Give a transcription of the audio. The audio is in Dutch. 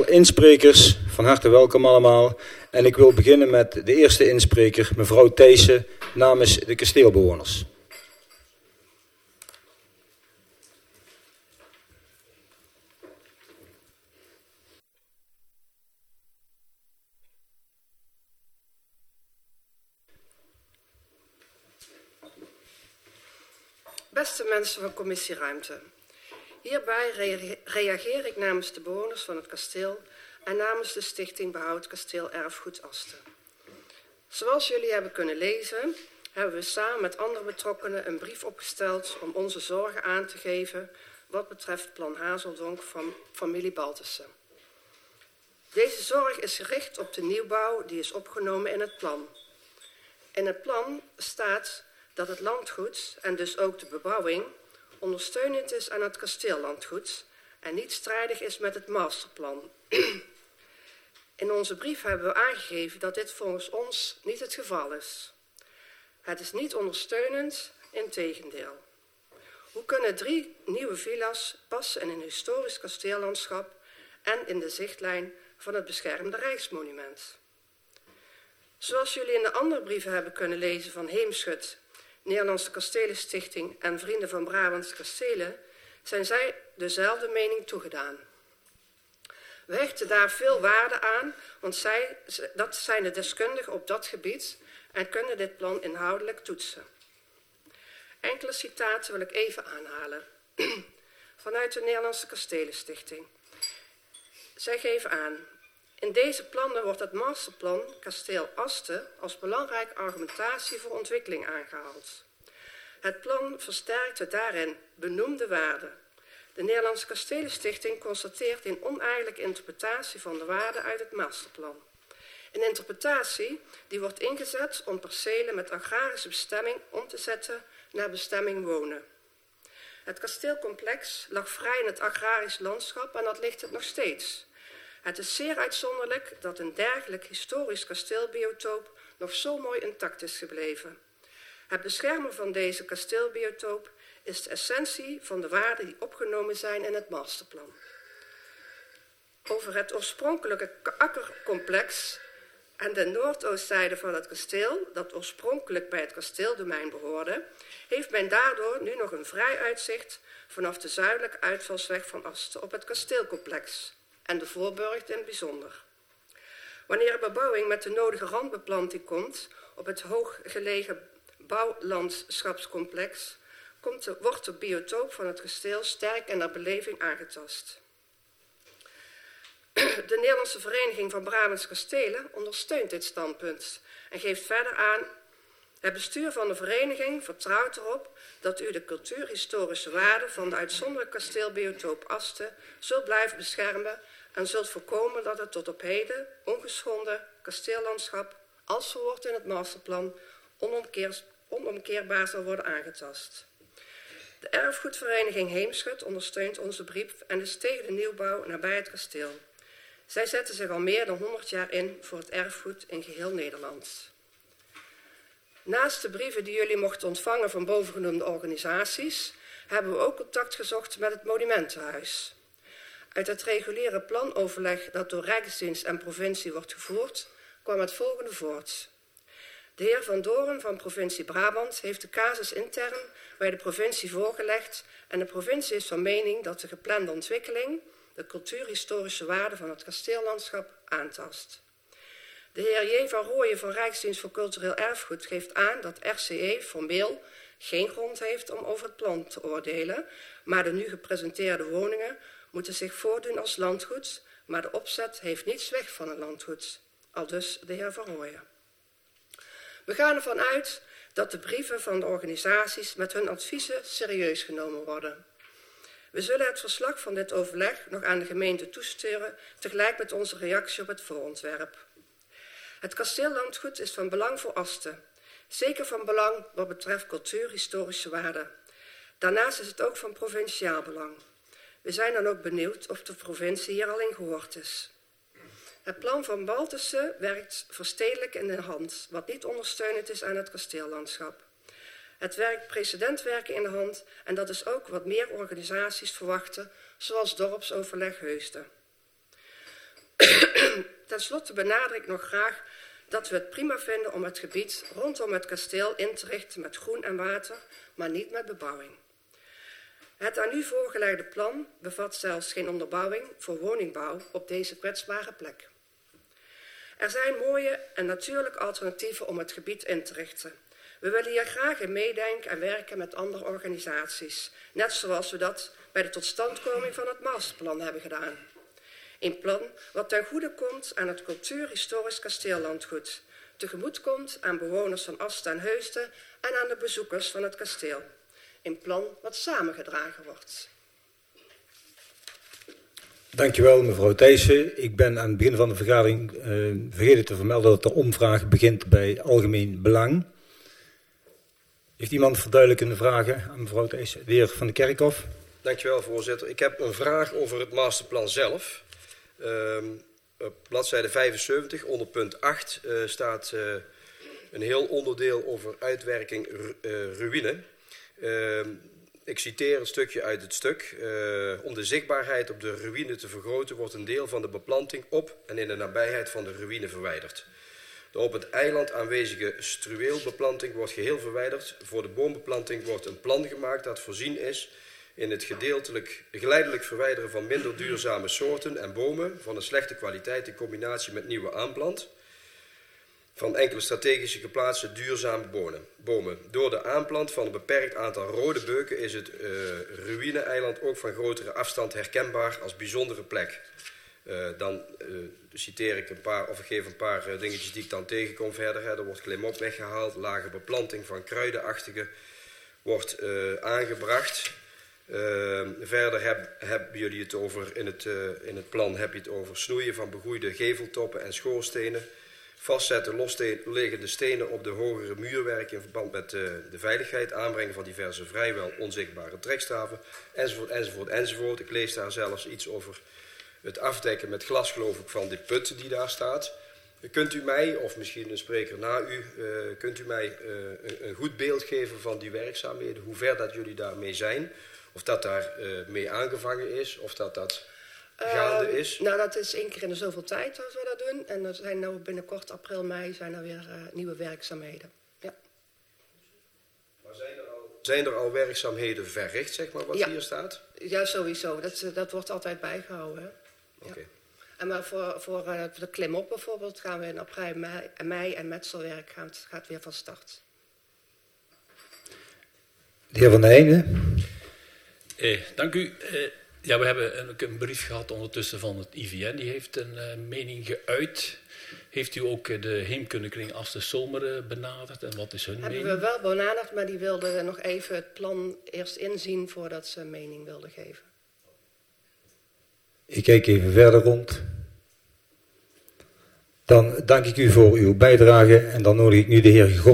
aantal insprekers. Van harte welkom allemaal. En ik wil beginnen met de eerste inspreker, mevrouw Thijssen, namens de kasteelbewoners. Beste mensen van Commissie Ruimte. Hierbij reageer ik namens de bewoners van het kasteel en namens de Stichting Behoud Kasteel Erfgoed Asten. Zoals jullie hebben kunnen lezen, hebben we samen met andere betrokkenen een brief opgesteld om onze zorgen aan te geven wat betreft plan Hazeldonk van familie Baltussen. Deze zorg is gericht op de nieuwbouw die is opgenomen in het plan. In het plan staat dat het landgoed en dus ook de bebouwing ondersteunend is aan het kasteellandgoed en niet strijdig is met het masterplan. In onze brief hebben we aangegeven dat dit volgens ons niet het geval is. Het is niet ondersteunend, integendeel. Hoe kunnen 3 nieuwe villa's passen in een historisch kasteellandschap en in de zichtlijn van het beschermde Rijksmonument? Zoals jullie in de andere brieven hebben kunnen lezen van Heemschut, Nederlandse Kastelenstichting en Vrienden van Brabants Kastelen, zijn zij dezelfde mening toegedaan. We hechten daar veel waarde aan, want dat zijn de deskundigen op dat gebied en kunnen dit plan inhoudelijk toetsen. Enkele citaten wil ik even aanhalen. Vanuit de Nederlandse Kastelenstichting. Zij geven aan: in deze plannen wordt het masterplan Kasteel Asten als belangrijke argumentatie voor ontwikkeling aangehaald. Het plan versterkt de daarin benoemde waarden. De Nederlandse Kastelenstichting constateert een oneigenlijke interpretatie van de waarden uit het masterplan. Een interpretatie die wordt ingezet om percelen met agrarische bestemming om te zetten naar bestemming wonen. Het kasteelcomplex lag vrij in het agrarisch landschap en dat ligt het nog steeds. Het is zeer uitzonderlijk dat een dergelijk historisch kasteelbiotoop nog zo mooi intact is gebleven. Het beschermen van deze kasteelbiotoop is de essentie van de waarden die opgenomen zijn in het masterplan. Over het oorspronkelijke akkercomplex en de noordoostzijde van het kasteel, dat oorspronkelijk bij het kasteeldomein behoorde, heeft men daardoor nu nog een vrij uitzicht vanaf de zuidelijke uitvalsweg van Asten op het kasteelcomplex en de voorburcht in het bijzonder. Wanneer er bebouwing met de nodige randbeplanting komt op het hooggelegen bouwlandschapscomplex, wordt de biotoop van het kasteel sterk in naar beleving aangetast. De Nederlandse Vereniging van Brabants Kastelen ondersteunt dit standpunt en geeft verder aan: het bestuur van de vereniging vertrouwt erop dat u de cultuurhistorische waarde van de uitzonderlijke kasteelbiotoop Asten zult blijven beschermen en zult voorkomen dat het tot op heden ongeschonden kasteellandschap, als verwoord in het masterplan, onomkeerbaar zal worden aangetast. De erfgoedvereniging Heemschut ondersteunt onze brief en is tegen de nieuwbouw nabij het kasteel. Zij zetten zich al meer dan 100 jaar in voor het erfgoed in geheel Nederland. Naast de brieven die jullie mochten ontvangen van bovengenoemde organisaties, hebben we ook contact gezocht met het Monumentenhuis. Uit het reguliere planoverleg dat door Rijksdienst en provincie wordt gevoerd, kwam het volgende voort. De heer Van Doren van provincie Brabant heeft de casus intern bij de provincie voorgelegd en de provincie is van mening dat de geplande ontwikkeling de cultuurhistorische waarde van het kasteellandschap aantast. De heer J. van Rooyen van Rijksdienst voor Cultureel Erfgoed geeft aan dat RCE formeel geen grond heeft om over het plan te oordelen, maar de nu gepresenteerde woningen moeten zich voordoen als landgoed, maar de opzet heeft niets weg van een landgoed. Aldus de heer Van Rooyen. We gaan ervan uit dat de brieven van de organisaties met hun adviezen serieus genomen worden. We zullen het verslag van dit overleg nog aan de gemeente toesturen, tegelijk met onze reactie op het voorontwerp. Het kasteellandgoed is van belang voor Asten. Zeker van belang wat betreft cultuurhistorische waarde. Daarnaast is het ook van provinciaal belang. We zijn dan ook benieuwd of de provincie hier al in gehoord is. Het plan van Baltussen werkt verstedelijk in de hand, wat niet ondersteunend is aan het kasteellandschap. Het werkt precedentwerken in de hand en dat is ook wat meer organisaties verwachten, zoals dorpsoverleg Heusden. Ten slotte benadruk ik nog graag dat we het prima vinden om het gebied rondom het kasteel in te richten met groen en water, maar niet met bebouwing. Het aan u voorgelegde plan bevat zelfs geen onderbouwing voor woningbouw op deze kwetsbare plek. Er zijn mooie en natuurlijke alternatieven om het gebied in te richten. We willen hier graag in meedenken en werken met andere organisaties, net zoals we dat bij de totstandkoming van het masterplan hebben gedaan. Een plan wat ten goede komt aan het cultuurhistorisch kasteellandgoed, tegemoet komt aan bewoners van Asten en Heusden en aan de bezoekers van het kasteel. Een plan wat samengedragen wordt. Dankjewel mevrouw Thijssen. Ik ben aan het begin van de vergadering vergeten te vermelden dat de omvraag begint bij algemeen belang. Heeft iemand verduidelijkende vragen aan mevrouw Thijssen? De heer Van de Kerkhof. Dankjewel voorzitter. Ik heb een vraag over het masterplan zelf. Op bladzijde 75 onder punt 8 staat een heel onderdeel over uitwerking ruïne. Ik citeer een stukje uit het stuk. Om de zichtbaarheid op de ruïne te vergroten wordt een deel van de beplanting op en in de nabijheid van de ruïne verwijderd. De op het eiland aanwezige struweelbeplanting wordt geheel verwijderd. Voor de boombeplanting wordt een plan gemaakt dat voorzien is in het geleidelijk verwijderen van minder duurzame soorten en bomen van een slechte kwaliteit in combinatie met nieuwe aanplant van enkele strategische geplaatste duurzame bomen. Door de aanplant van een beperkt aantal rode beuken is het ruïne-eiland ook van grotere afstand herkenbaar als bijzondere plek. Dan citeer ik geef een paar dingetjes die ik dan tegenkom verder. Er wordt klimop weggehaald, lage beplanting van kruidenachtige wordt aangebracht. Verder hebben jullie het over, in het plan heb je het over snoeien van begroeide geveltoppen en schoorstenen. Vastzetten losliggende stenen op de hogere muurwerk in verband met de veiligheid. Aanbrengen van diverse vrijwel onzichtbare trekstaven. Enzovoort, enzovoort, enzovoort. Ik lees daar zelfs iets over het afdekken met glas, geloof ik, van die put die daar staat. Kunt u mij, of misschien een spreker na u, kunt u mij een goed beeld geven van die werkzaamheden? Hoe ver dat jullie daarmee zijn? Of dat daar mee aangevangen is? Of dat gaande is? Nou, dat is 1 keer in de zoveel tijd dat we dat doen. En er zijn nou binnenkort, april, mei, zijn er weer nieuwe werkzaamheden. Ja. Maar zijn er al werkzaamheden verricht, zeg maar, wat hier staat? Ja, sowieso. Dat wordt altijd bijgehouden. Hè? Oké. Ja. En maar voor de klimop bijvoorbeeld gaan we in april, mei en metselwerk gaat weer van start. De heer Van der Heijden. Dank u. Ja, we hebben ook een brief gehad ondertussen van het IVN. Die heeft een mening geuit. Heeft u ook de Heemkundekring Asten Zomer benaderd? En wat is hun mening? Hebben we wel benaderd, maar die wilden nog even het plan eerst inzien voordat ze een mening wilden geven. Ik kijk even verder rond. Dan dank ik u voor uw bijdrage en dan nodig ik nu de heer